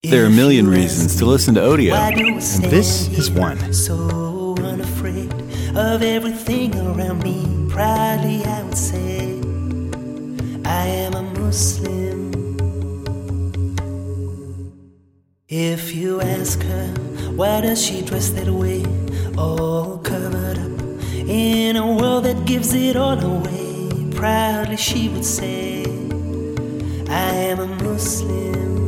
There are a million reasons to listen to Odio, and this is one. So unafraid of everything around me. Proudly I would say I am a Muslim. If you ask her, why does she dress that way, all covered up in a world that gives it all away? Proudly she would say I am a Muslim.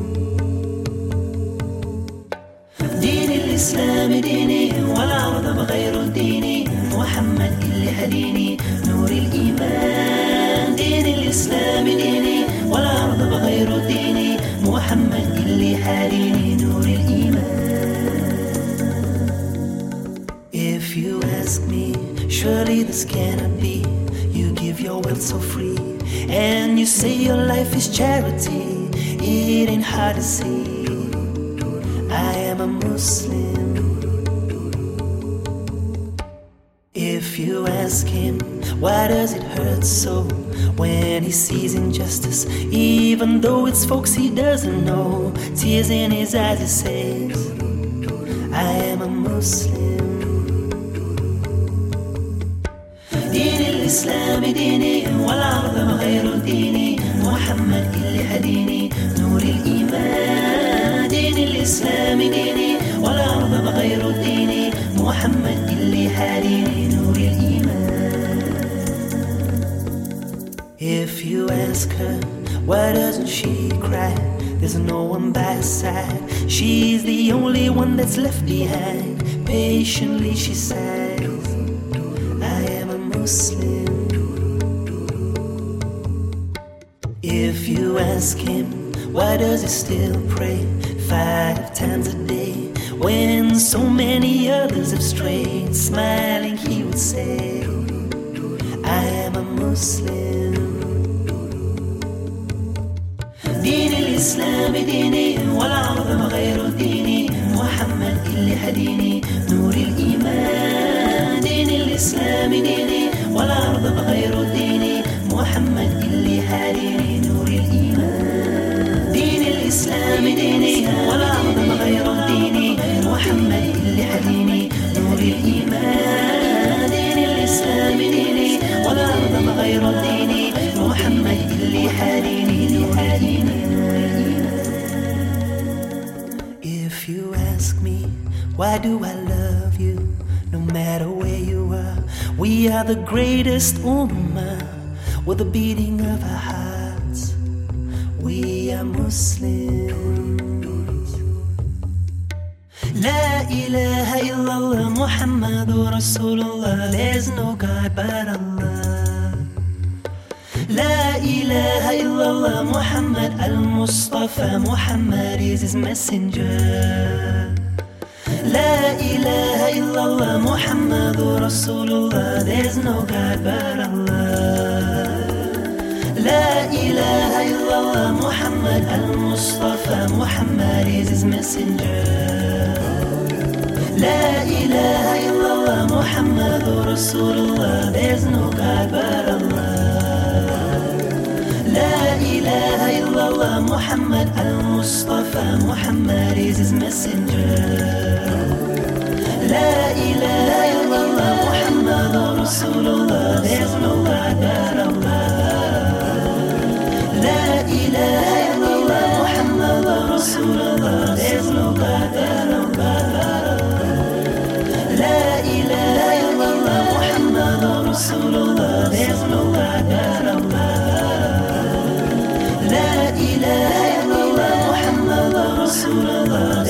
ديني الإسلام ديني والعرض بغير ديني محمد اللي هديني نور الإيمان. ديني الإسلام ديني والعرض بغير ديني محمد اللي هديني نور الإيمان. If you ask me, surely this cannot be. You give your wealth so free, and you say your life is charity. It ain't hard to see I am a Muslim. If you ask him, why does it hurt so when he sees injustice, even though it's folks he doesn't know? Tears in his eyes, he says, I am a Muslim. دين الإسلام ديني والعرض بغير ديني محمد اللي هديني نور الإيمان. دين الإسلام ديني والعرض بغير ديني محمد اللي هديني نور الإيمان. If you ask her, why doesn't she cry? There's no one by her side. She's the only one that's left behind. Patiently she sighs, I am a Muslim. If you ask him, why does he still pray 5 times a day when so many others have strayed? Smiling he would say, I am a Muslim. دين الإسلام ديني والعرض بغير ديني محمد اللي هديني نور الإيمان. دين الإسلام ديني والعرض بغير ديني محمد اللي هديني نور الإيمان. دين الإسلام ديني والعرض بغير ديني محمد اللي هديني نور الإيمان. دين الإسلام ديني والعرض بغير ديني محمد اللي هديني نور الإيمان. If you ask me, why do I love you? No matter where you are, we are the greatest ummah. With the beating of our hearts, we are Muslims. La ilaha illallah Muhammadur Rasulullah. There's no God but Allah. La ilaha illallah Muhammad al-Mustafa. Muhammad is his messenger. La ilaha illallah Muhammadur Rasulullah. There's no God but Allah. La ilaha illallah Muhammad al-Mustafa. Muhammad is his messenger. La ilaha illallah Muhammadur Rasulullah. There's no God but Allah. La ilaha illallah Muhammad al-Mustafa. Muhammad is his messenger. La ilaha illallah Muhammadur Rasulullah. There's no God but Allah. La ilaha illallah Muhammadur Rasulullah. There's no God but Allah. La ilaha illallah Muhammadur Rasulullah. There's no God but Allah. La ilaha illallah Muhammadur Rasulullah.